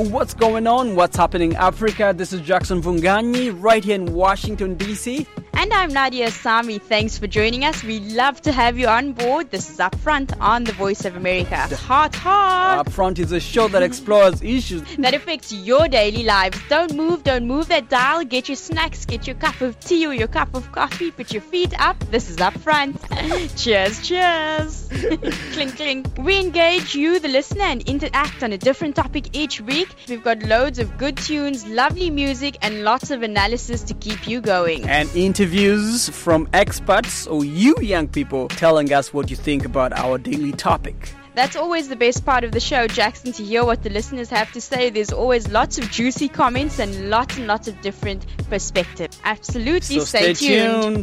what's going on? What's happening in Africa? This is Jackson Vunganyi right here in Washington, D.C. And I'm Nadia Sami. Thanks for joining us. We love to have you on board. This is Upfront on the Voice of America. Hot. Upfront is a show that explores issues that affects your daily lives. Don't move that dial. Get your snacks, get your cup of tea or your cup of coffee. Put your feet up. This is Upfront. Cheers. Clink, clink. We engage you, the listener, and interact on a different topic each week. We've got loads of good tunes, lovely music, and lots of analysis to keep you going. And interviews from experts or you young people telling us what you think about our daily topic. That's always the best part of the show, Jackson, to hear what the listeners have to say. There's always lots of juicy comments and lots of different perspectives. Absolutely, so stay tuned.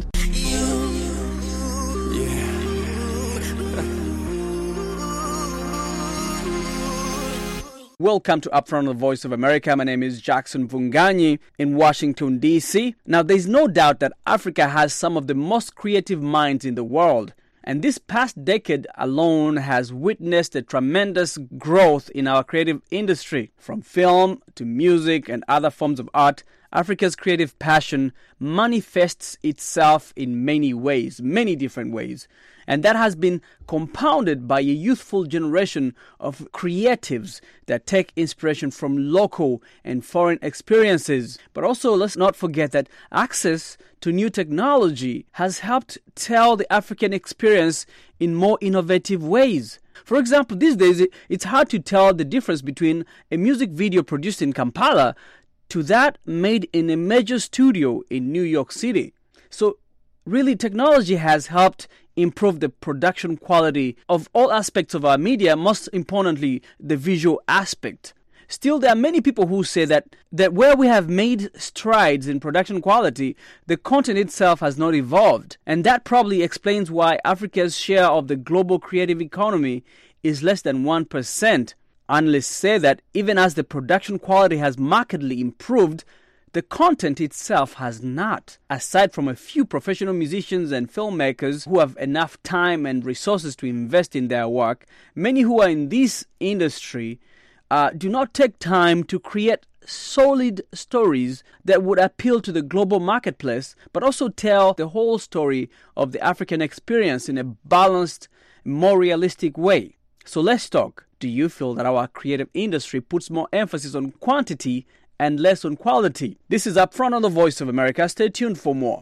Welcome to Upfront on the Voice of America. My name is Jackson Vunganyi in Washington, D.C. Now, there's no doubt that Africa has some of the most creative minds in the world. And this past decade alone has witnessed a tremendous growth in our creative industry. From film to music and other forms of art, Africa's creative passion manifests itself in many ways, many different ways. And that has been compounded by a youthful generation of creatives that take inspiration from local and foreign experiences. But also, let's not forget that access to new technology has helped tell the African experience in more innovative ways. For example, these days, it's hard to tell the difference between a music video produced in Kampala to that made in a major studio in New York City. So, really, technology has helped improve the production quality of all aspects of our media, most importantly, the visual aspect. Still, there are many people who say that where we have made strides in production quality, the content itself has not evolved. And that probably explains why Africa's share of the global creative economy is less than 1%. Analysts say that even as the production quality has markedly improved, the content itself has not. Aside from a few professional musicians and filmmakers who have enough time and resources to invest in their work, many who are in this industry do not take time to create solid stories that would appeal to the global marketplace, but also tell the whole story of the African experience in a balanced, more realistic way. So let's talk. Do you feel that our creative industry puts more emphasis on quantity and less on quality? This is Upfront on the Voice of America. Stay tuned for more.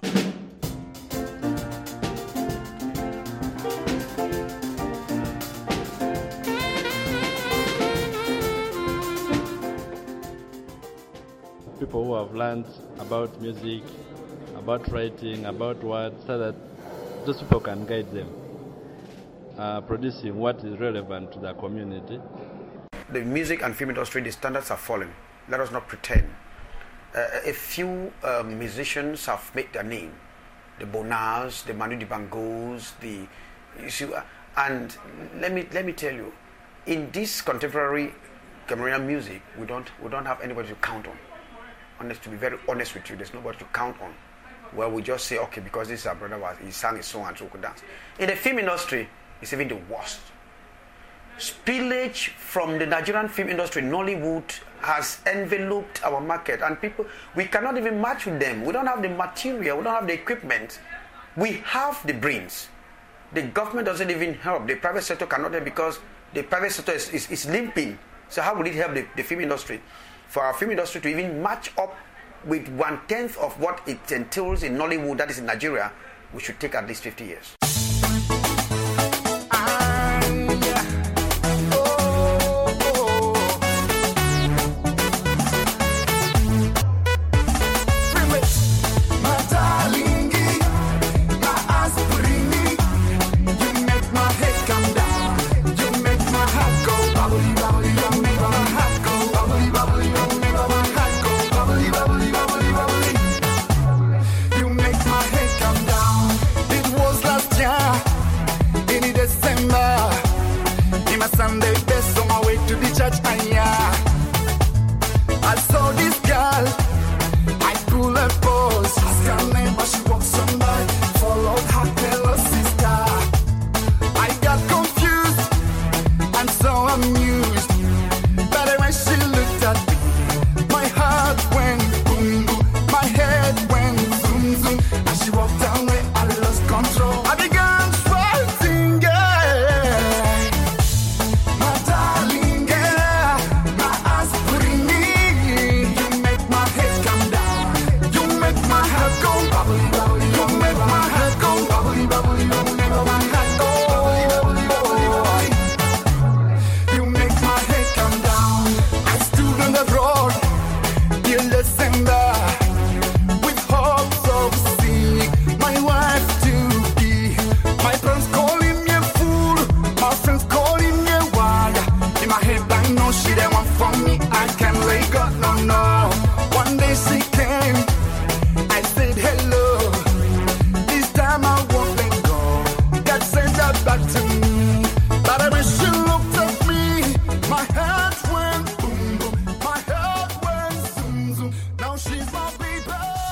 People who have learned about music, about writing, about words, so that those people can guide them, producing what is relevant to their community. The music and film industry, the standards are falling. Let us not pretend. A few musicians have made their name. The Bonars, the Manu Dibangos, and let me tell you, in this contemporary Cameroonian music, we don't have anybody to count on. To be very honest with you, there's nobody to count on. Well, we just say, okay, because this is our brother, he sang his song and so could dance. In the film industry, it's even the worst. Spillage from the Nigerian film industry, Nollywood, has enveloped our market, and we cannot even match with them. We don't have the material, we don't have the equipment. We have the brains. The government doesn't even help. The private sector cannot help because the private sector is limping. So how will it help the film industry? For our film industry to even match up with 1/10 of what it entails in Nollywood, that is in Nigeria, we should take at least 50 years. abroad. You listen there with hopes of seeing my wife to be. My friends calling me a fool, my friends calling me a wire. In my head I know she the one for me. I can't let go, no. One day she came, I said hello. This time I won't let go. God said that back to me. But when she looked at me, my heart went boom boom. My heart went zoom zoom. Now she's my baby.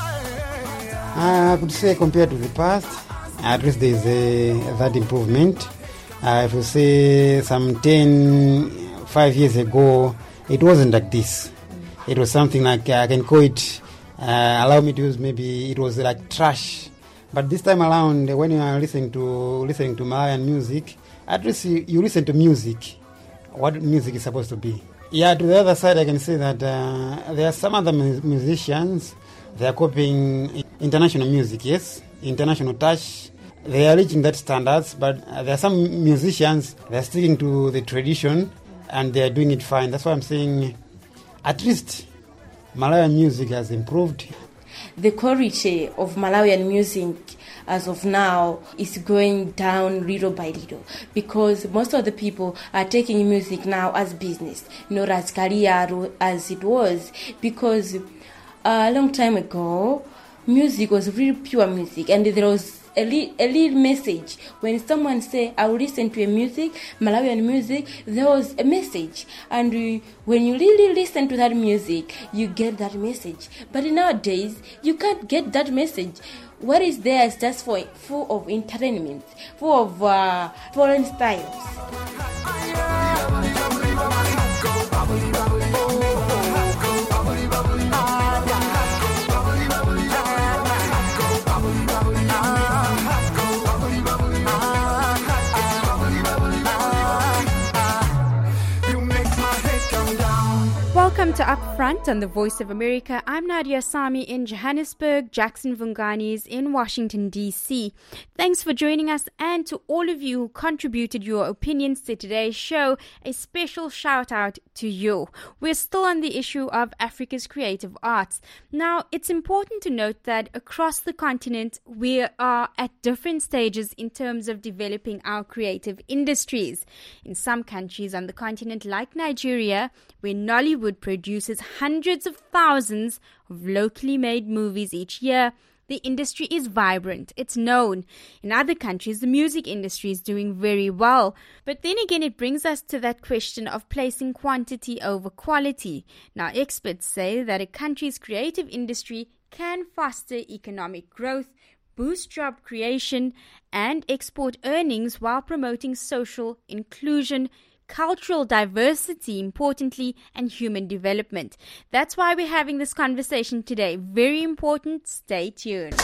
I could say compared to the past, at least there is that improvement. If you say some 5 years ago, it wasn't like this. It was something like, I can call it, allow me to use, maybe it was like trash. But this time around, when you are listening to Malawian music, at least you listen to music, what music is supposed to be. Yeah, to the other side, I can say that there are some other musicians, they are copying international music, yes, international touch. They are reaching that standards, but there are some musicians, they are sticking to the tradition, and they are doing it fine. That's why I'm saying, at least Malawian music has improved. The quality of Malawian music as of now is going down little by little, because most of the people are taking music now as business, not as career as it was. Because a long time ago, music was really pure music, and there was a little message. When someone say, I will listen to a music, Malawian music, there was a message. And when you really listen to that music, you get that message. But nowadays, you can't get that message. What is there is just full of entertainment, full of foreign styles. Welcome to Upfront on the Voice of America. I'm Nadia Sami in Johannesburg. Jackson Vungani is in Washington, D.C. Thanks for joining us, and to all of you who contributed your opinions to today's show, a special shout out to you. We're still on the issue of Africa's creative arts. Now, it's important to note that across the continent, we are at different stages in terms of developing our creative industries. In some countries on the continent, like Nigeria, where Nollywood produces hundreds of thousands of locally made movies each year, the industry is vibrant. It's known. In other countries, the music industry is doing very well. But then again, it brings us to that question of placing quantity over quality. Now, experts say that a country's creative industry can foster economic growth, boost job creation, and export earnings while promoting social inclusion, cultural diversity, importantly, and human development. That's why we're having this conversation today. Very important. Stay tuned.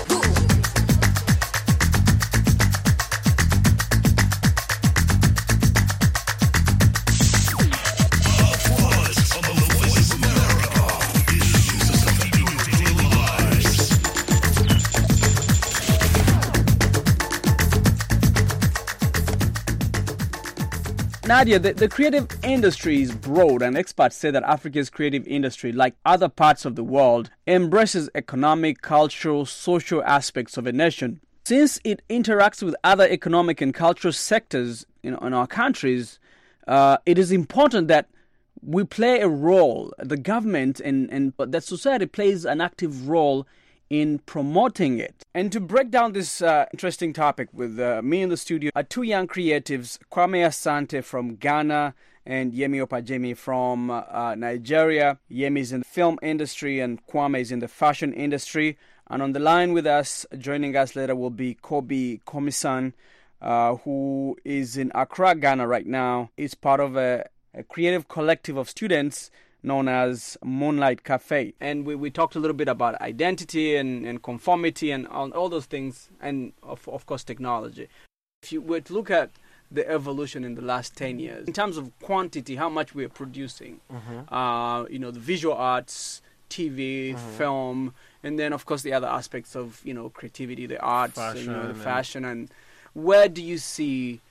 Nadia, the creative industry is broad, and experts say that Africa's creative industry, like other parts of the world, embraces economic, cultural, social aspects of a nation. Since it interacts with other economic and cultural sectors in our countries, it is important that we play a role, the government and that society plays an active role in promoting it. And to break down this interesting topic with me in the studio are two young creatives, Kwame Asante from Ghana and Yemi Opajemi from Nigeria. Yemi is in the film industry and Kwame is in the fashion industry. And on the line with us, joining us later, will be Kobe Komisan, who is in Accra, Ghana right now. He's part of a creative collective of students known as Moonlight Cafe. And we talked a little bit about identity and conformity and all those things, and of course technology. If you were to look at the evolution in the last 10 years, in terms of quantity, how much we're producing, the visual arts, TV, film, and then of course the other aspects of, creativity, the arts, the fashion, and where do you see,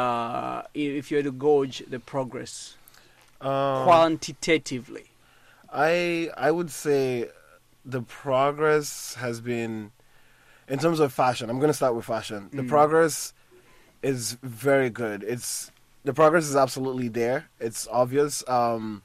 if you were to gauge the progress? Quantitatively? I would say the progress has been, in terms of fashion, I'm going to start with fashion. The progress is very good. The progress is absolutely there. It's obvious. I'm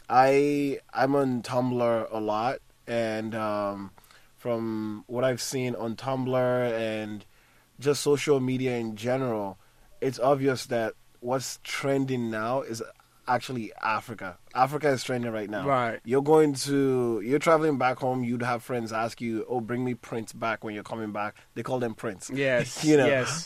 on Tumblr a lot, and from what I've seen on Tumblr and just social media in general, it's obvious that what's trending now is actually Africa. Africa is trending right now. Right. You're traveling back home, you'd have friends ask you, "Oh, bring me prints back when you're coming back." They call them prints. Yes. Yes.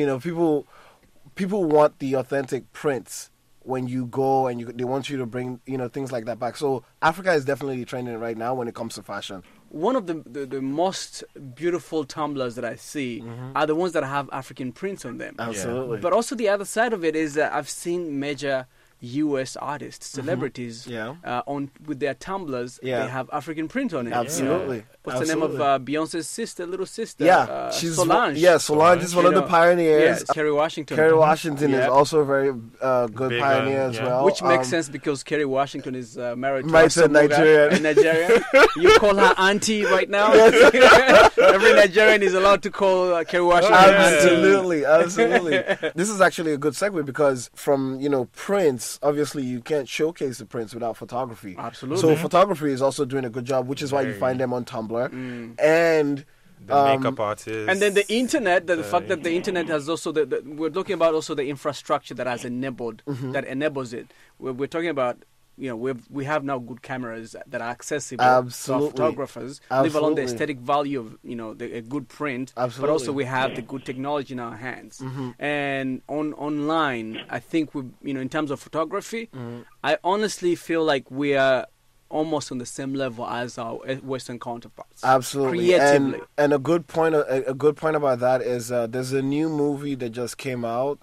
People want the authentic prints when you go, and they want you to bring, things like that back. So Africa is definitely trending right now when it comes to fashion. One of the most beautiful tumblers that I see are the ones that have African prints on them. Absolutely. But also the other side of it is that I've seen major U.S. artists, celebrities, on with their tumblers, they have African print on it. Absolutely. What's the name of Beyonce's little sister? She's Solange. Solange is one of the pioneers. Yes, Kerry Washington. Kerry Washington is also a very good Big pioneer one, as well. Which makes sense because Kerry Washington is married to a Nigerian. Nigerian. You call her auntie right now. Every Nigerian is allowed to call Kerry Washington auntie. Absolutely. This is actually a good segue because from prints, obviously you can't showcase the prints without photography. Absolutely. So photography is also doing a good job, which is why you find them on Tumblr. And the makeup artists. And then the internet, the fact that the internet has also, we're talking about also the infrastructure that has enabled, that enables it. We're talking about, we have now good cameras that are accessible to photographers, leave alone the aesthetic value of, a good print, but also we have the good technology in our hands. And online, I think, in terms of photography, I honestly feel like we are almost on the same level as our Western counterparts. Absolutely, creatively. And a good point about that is there's a new movie that just came out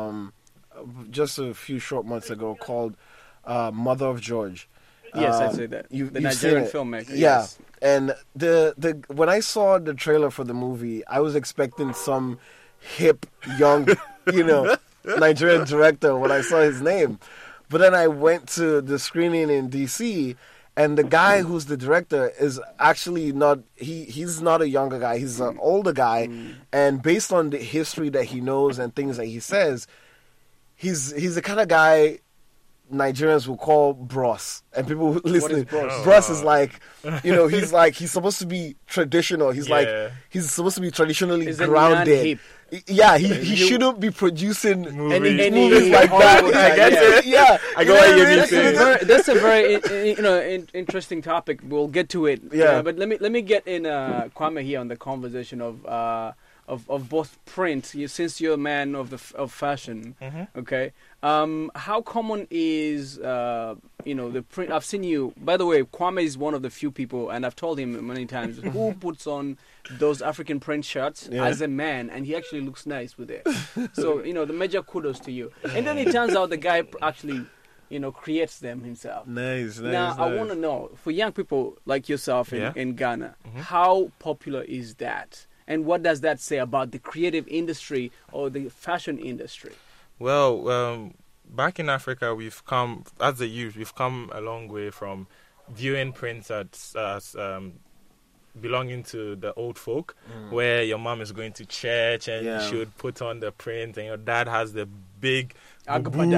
just a few short months ago called Mother of George. Yes, I'd say that. The Nigerian filmmaker. Yeah, yes. And the when I saw the trailer for the movie, I was expecting some hip young, Nigerian director when I saw his name, but then I went to the screening in DC. And the guy who's the director is actually not, he's not a younger guy, he's an older guy. And based on the history that he knows and things that he says, he's the kind of guy Nigerians will call bros. And people listening, bros is like, he's supposed to be traditional. He's supposed to be traditionally grounded. Yeah, he shouldn't be producing any movies like that. I get it. Yeah, I go what you mean. That's a very interesting topic. We'll get to it. Yeah, but let me get in Kwame here on the conversation of both print. Since you're a man of fashion, okay. How common is the print? I've seen you. By the way, Kwame is one of the few people, and I've told him many times, who puts on those African print shirts as a man, and he actually looks nice with it. So the major kudos to you. And then it turns out the guy actually, creates them himself. Nice. Now I want to know, for young people like yourself in Ghana, how popular is that, and what does that say about the creative industry or the fashion industry? Well, back in Africa, we've come a long way from viewing prints as belonging to the old folk, where your mom is going to church and you should put on the print, and your dad has the big Agbada.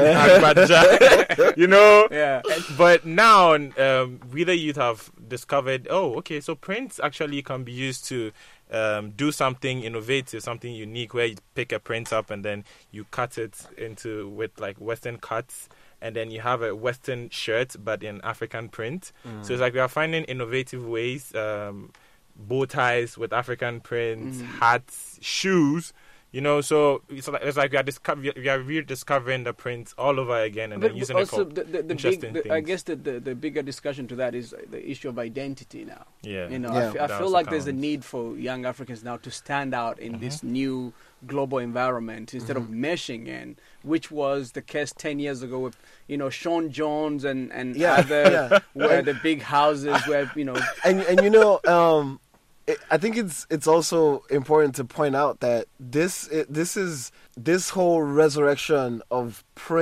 Yeah. But now, we the youth have discovered, so prints actually can be used to do something innovative, something unique, where you pick a print up and then you cut it with like Western cuts, and then you have a Western shirt but in African print. So it's like we are finding innovative ways, bow ties with African prints, hats, shoes. So it's like we are rediscovering the prints all over again, and then using it for interesting things. I guess the bigger discussion to that is the issue of identity now. Yeah. I feel like there's a need for young Africans now to stand out in this new global environment instead of meshing in, which was the case 10 years ago with Sean Jones and other where the big houses where and I think it's also important to point out that this whole resurrection of print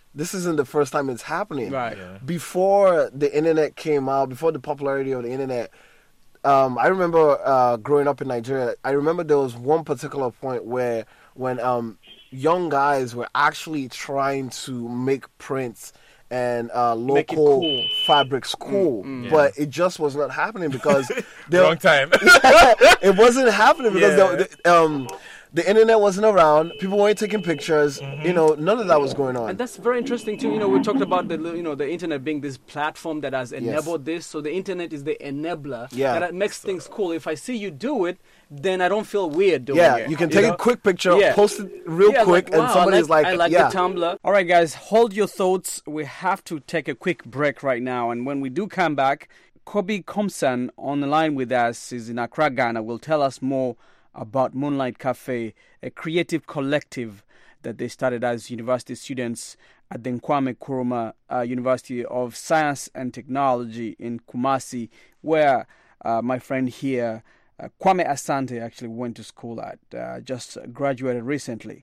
this isn't the first time it's happening. Right. Yeah. Before the internet came out, before the popularity of the internet, I remember growing up in Nigeria. I remember there was one particular point where when young guys were actually trying to make prints and Make it local cool. fabrics cool, but it just was not happening because Wrong time. it wasn't happening because Yeah. the internet wasn't around. People weren't taking pictures. Mm-hmm. None of that was going on. And that's very interesting too. We talked about the internet being this platform that has enabled this. So the internet is the enabler that makes things cool. If I see you do it, then I don't feel weird doing it. You can take a quick picture, post it real quick, like, wow, and somebody's I like the yeah. Tumblr. All right, guys, hold your thoughts. We have to take a quick break right now, and when we do come back, Kobe Komsan on the line with us is in Accra, Ghana. Will tell us more about Moonlight Cafe, a creative collective that they started as university students at the Kwame Nkrumah University of Science and Technology in Kumasi, where my friend here, Kwame Asante, actually went to school at, just graduated recently.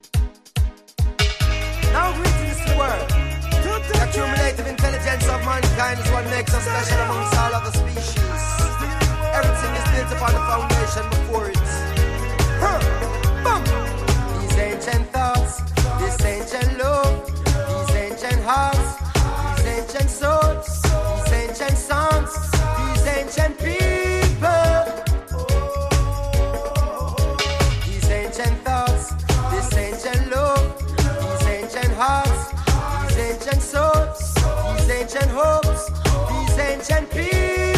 Now greetings to the world. The accumulative intelligence of mankind is what makes us special amongst all other species. Everything is built upon the foundation before it. Boom. These ancient thoughts, this ancient love, these ancient hearts, these ancient souls, these ancient songs, these ancient people. These ancient thoughts, this ancient love, these ancient hearts, these ancient souls, these ancient hopes, these ancient people.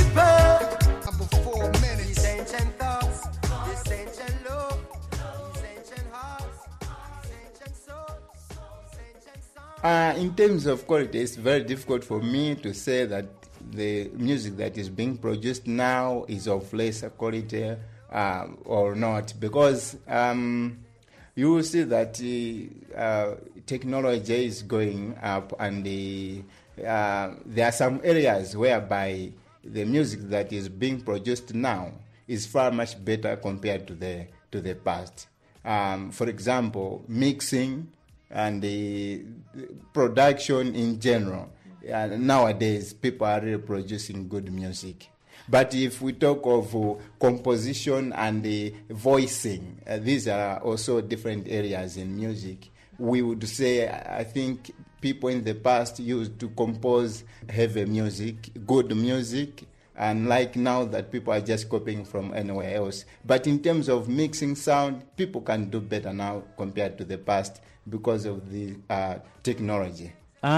These ancient thoughts, this ancient love, these ancient hearts, these ancient souls, these ancient songs. In terms of quality, it's very difficult for me to say that the music that is being produced now is of lesser quality or not, because you will see that technology is going up, and there are some areas whereby the music that is being produced now is far much better compared to the past. For example, mixing and the production in general. Nowadays, people are really producing good music. But if we talk of composition and the voicing, these are also different areas in music. We would say, I think people in the past used to compose heavy music, good music, and like now that people are just copying from anywhere else. But in terms of mixing sound, people can do better now compared to the past because of the technology.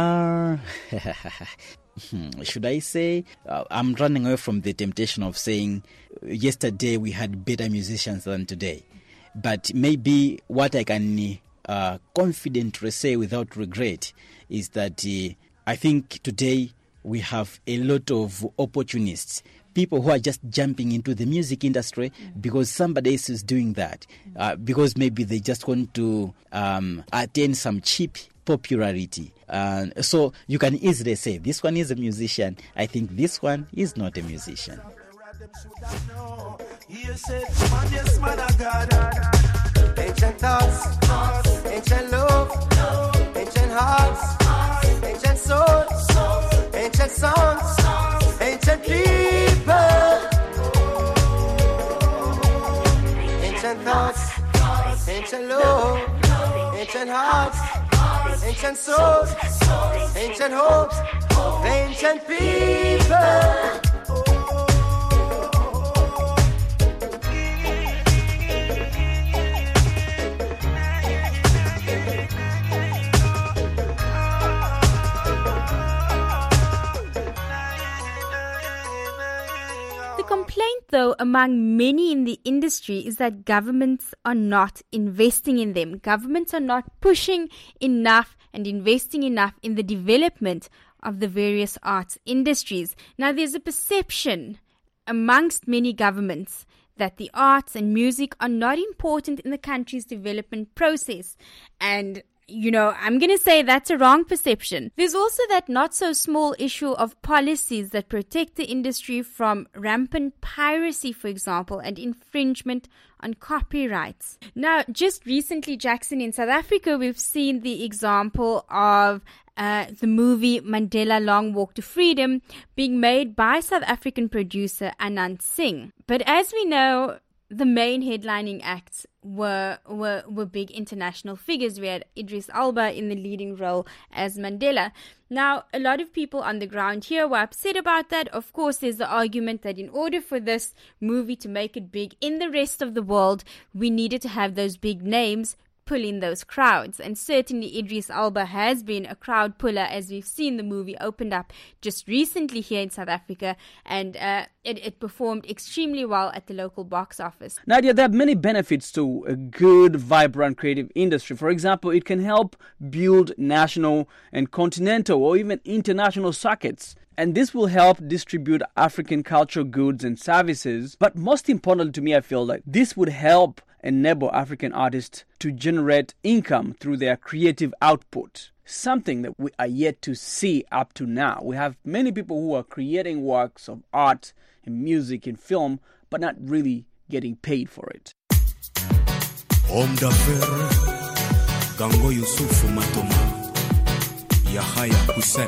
Should I say, I'm running away from the temptation of saying yesterday we had better musicians than today. But maybe what I can confidently say without regret is that I think today we have a lot of opportunists, people who are just jumping into the music industry because somebody else is doing that, because maybe they just want to attain some cheap popularity. So you can easily say, this one is a musician, I think this one is not a musician. Ancient thoughts, ancient love, ancient hearts, ancient souls, ancient songs, ancient people. Ancient thoughts, ancient love, ancient hearts, ancient souls, ancient hopes, ancient people. Though among many in the industry is that governments are not investing in them. Governments are not pushing enough and investing enough in the development of the various arts industries. Now, there's a perception amongst many governments that the arts and music are not important in the country's development process. And I'm going to say that's a wrong perception. There's also that not so small issue of policies that protect the industry from rampant piracy, for example, and infringement on copyrights. Now, just recently, Jackson, in South Africa, we've seen the example of the movie Mandela Long Walk to Freedom being made by South African producer Anand Singh. But as we know, the main headlining acts were big international figures. We had Idris Elba in the leading role as Mandela. Now, a lot of people on the ground here were upset about that. Of course, there's the argument that in order for this movie to make it big in the rest of the world, we needed to have those big names pull in those crowds. And certainly Idris Elba has been a crowd puller, as we've seen the movie opened up just recently here in South Africa, and it performed extremely well at the local box office. Nadia, there are many benefits to a good, vibrant creative industry. For example, it can help build national and continental or even international circuits. And this will help distribute African cultural goods and services. But most importantly to me, I feel like this would help enable African artists to generate income through their creative output. Something that we are yet to see up to now. We have many people who are creating works of art in music and film, but not really getting paid for it. Homme d'affaires, Gango Yusufu Matoma, Yahya Hussein.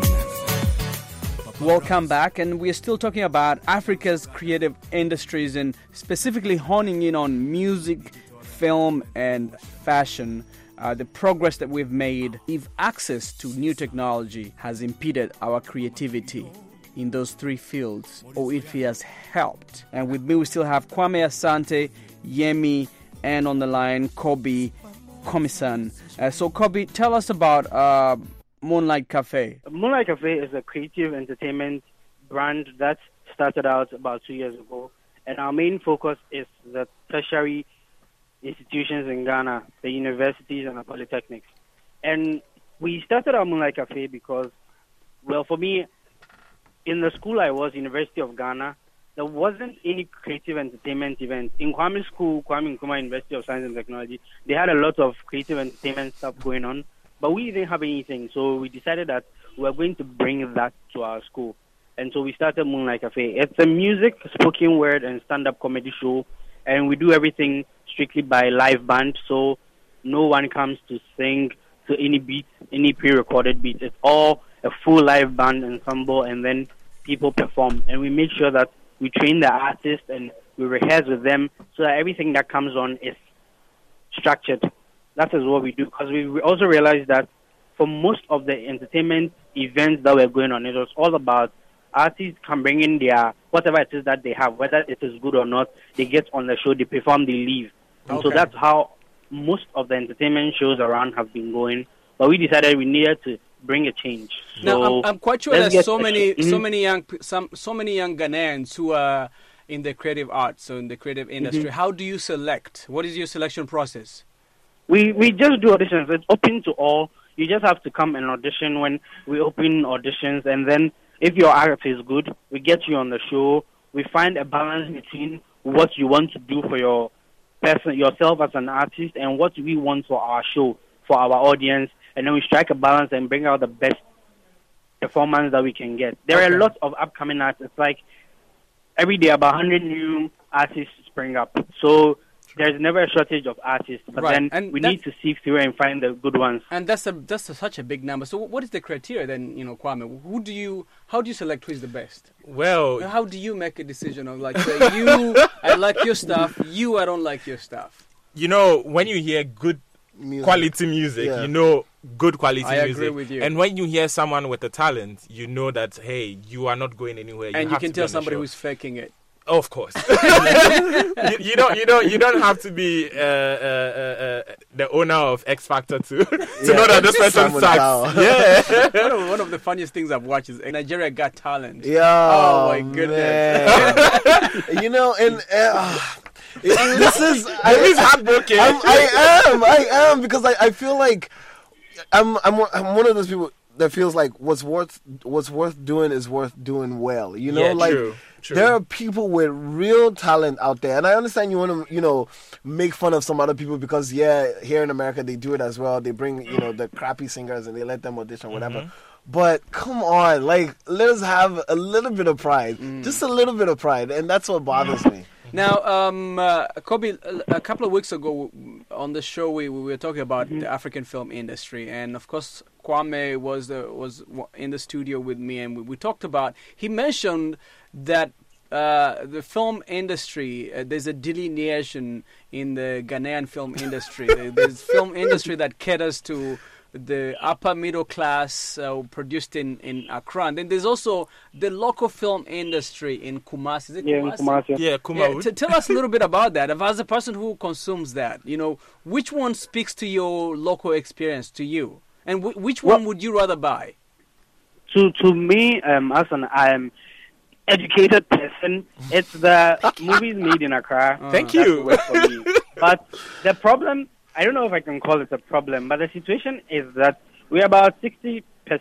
Welcome back, and we are still talking about Africa's creative industries and specifically honing in on music, film and fashion. The progress that we've made, if access to new technology has impeded our creativity in those three fields, or if it has helped. And with me we still have Kwame Asante, Yemi, and on the line Kobe Komisan. So Kobe, tell us about Moonlight Cafe. Moonlight Cafe is a creative entertainment brand that started out about 2 years ago, and our main focus is the tertiary institutions in Ghana, the universities and the polytechnics. And we started our Moonlight Cafe because, well, for me, in the school I was, University of Ghana, there wasn't any creative entertainment event. In Kwame School, Kwame Nkrumah University of Science and Technology, they had a lot of creative entertainment stuff going on, but we didn't have anything. So we decided that we were going to bring that to our school. And so we started Moonlight Cafe. It's a music, spoken word, and stand-up comedy show, and we do everything strictly by live band, so no one comes to sing to any beat, any pre-recorded beat. It's all a full live band ensemble, and then people perform. And we make sure that we train the artists and we rehearse with them so that everything that comes on is structured. That is what we do, because we also realized that for most of the entertainment events that were going on, it was all about artists can bring in their whatever it is that they have, whether it is good or not. They get on the show, they perform, they leave. And so that's how most of the entertainment shows around have been going. But we decided we needed to bring a change. So now, I'm quite sure there's so many young Ghanaians who are in the creative arts, so in the creative industry. How do you select? What is your selection process? We just do auditions. It's open to all. You just have to come and audition when we open auditions, and then if your art is good, we get you on the show. We find a balance between what you want to do for your person, yourself as an artist, and what we want for our show, for our audience, and then we strike a balance and bring out the best performance that we can get. There are a lot of upcoming artists. It's like every day about 100 new artists spring up. So there's never a shortage of artists, but then we need to sift through and find the good ones. And that's such a big number. So what is the criteria then, Kwame? How do you select who is the best? Well, how do you make a decision of like, say, I like your stuff, I don't like your stuff? When you hear good quality music, good quality music. I agree with you. And when you hear someone with a talent, you know that, hey, you are not going anywhere. And you can tell somebody who's faking it. Of course. you don't have to be the owner of X Factor to know that this person sucks. Yeah. One of the funniest things I've watched is Nigeria Got Talent. Yeah. Oh my goodness. This is heartbroken. I am because I feel like I'm one of those people that feels like what's worth doing is worth doing well. True. True. There are people with real talent out there, and I understand you want to, make fun of some other people because here in America they do it as well. They bring the crappy singers and they let them audition, whatever. But come on, like, let us have a little bit of pride, just a little bit of pride, and that's what bothers me. Now, Kobe, a couple of weeks ago on the show, we were talking about the African film industry, and of course, Kwame was in the studio with me, and we talked about. He mentioned that the film industry, there's a delineation in the Ghanaian film industry. There's film industry that caters to the upper middle class, produced in Accra. And then there's also the local film industry in Kumasi. Is it Kumasi? Kumasi. Yeah, Kumasi. Yeah, tell us a little bit about that. As a person who consumes that, which one speaks to your local experience, to you? And which one would you rather buy? To me, as an educated person, it's the movies made in Accra. Thank you. That work for me. But the problem, I don't know if I can call it a problem, but the situation is that we have about 60%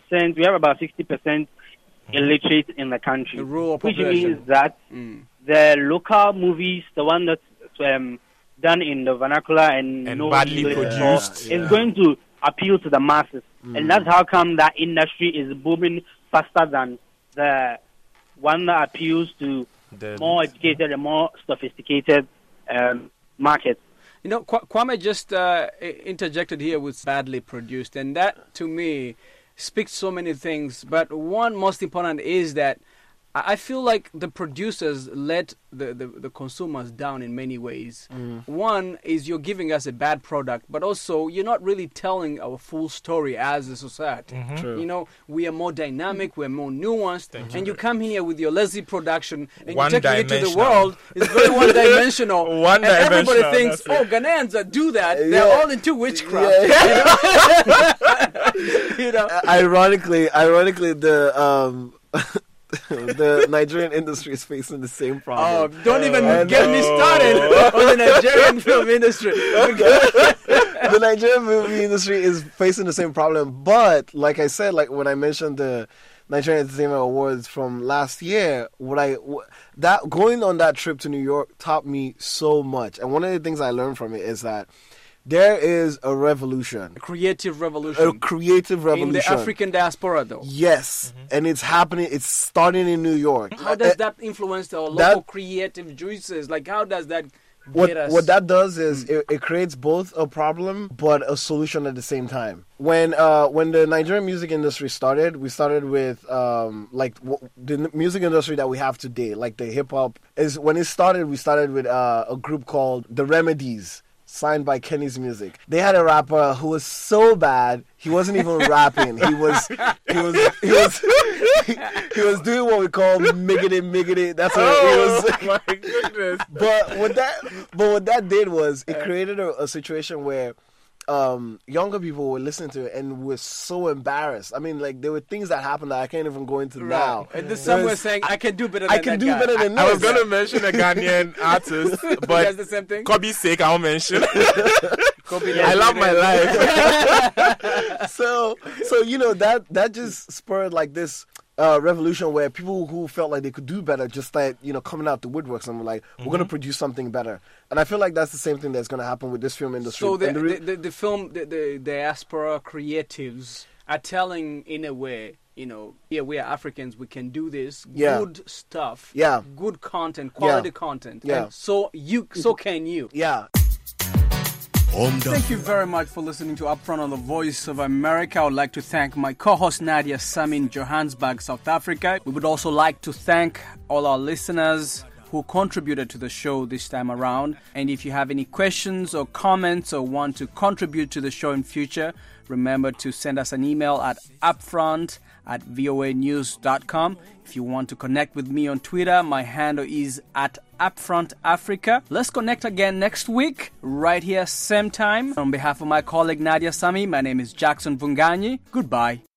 illiterate in the country, which means that the local movies, the one that's done in the vernacular and no badly produced, is going to appeal to the masses. And that's how come that industry is booming faster than the one that appeals to the more educated and more sophisticated market. Kwame just interjected here with badly produced, and that to me speaks so many things. But one most important is that I feel like the producers let the consumers down in many ways. One is you're giving us a bad product, but also you're not really telling our full story as a society. True. We are more dynamic, we're more nuanced, and you come in here with your lazy production and you're taking it to the One-dimensional. world. It's very one-dimensional. And everybody thinks, that's Ghanaians that do that, they're all into witchcraft. Ironically, the Nigerian industry is facing the same problem. Oh, don't even get me started on the Nigerian film industry. The Nigerian movie industry is facing the same problem. But, like I said, like when I mentioned the Nigerian Entertainment Awards from last year, going on that trip to New York taught me so much. And one of the things I learned from it is that there is a revolution. A creative revolution. A creative revolution. In the African diaspora, though. Yes. And it's happening. It's starting in New York. How does that influence our local creative juices? Like, how does that get us? What that does is it creates both a problem but a solution at the same time. When the Nigerian music industry started, we started with the music industry that we have today, like the hip hop. When it started, we started with a group called The Remedies, signed by Kenny's Music. They had a rapper who was so bad he wasn't even rapping. He was doing what we call miggity. That's what it was. My goodness. But what that did was it created a situation where younger people were listening to it and were so embarrassed. I mean, like, there were things that happened that I can't even go into now. And there's someone saying, I can do better than that guy. better than this. I was going to mention a Ghanaian artist, but That's the same thing? Kobe's sake, I won't mention. Kobe, I love my life. So that just spurred like this revolution where people who felt like they could do better just started, coming out the woodworks and were like, we're going to produce something better. And I feel like that's the same thing that's going to happen with this film industry. So the film, the diaspora creatives are telling, in a way, we are Africans, we can do this, good stuff, good content, quality content. Yeah. And so can you. Yeah. Thank you very much for listening to Upfront on the Voice of America. I would like to thank my co-host Nadia Sami in Johannesburg, South Africa. We would also like to thank all our listeners who contributed to the show this time around. And if you have any questions or comments or want to contribute to the show in future, remember to send us an email at upfront@voanews.com. If you want to connect with me on Twitter, my handle is @UpfrontAfrica. Let's connect again next week, right here, same time. On behalf of my colleague Nadia Sami, my name is Jackson Vunganyi. Goodbye.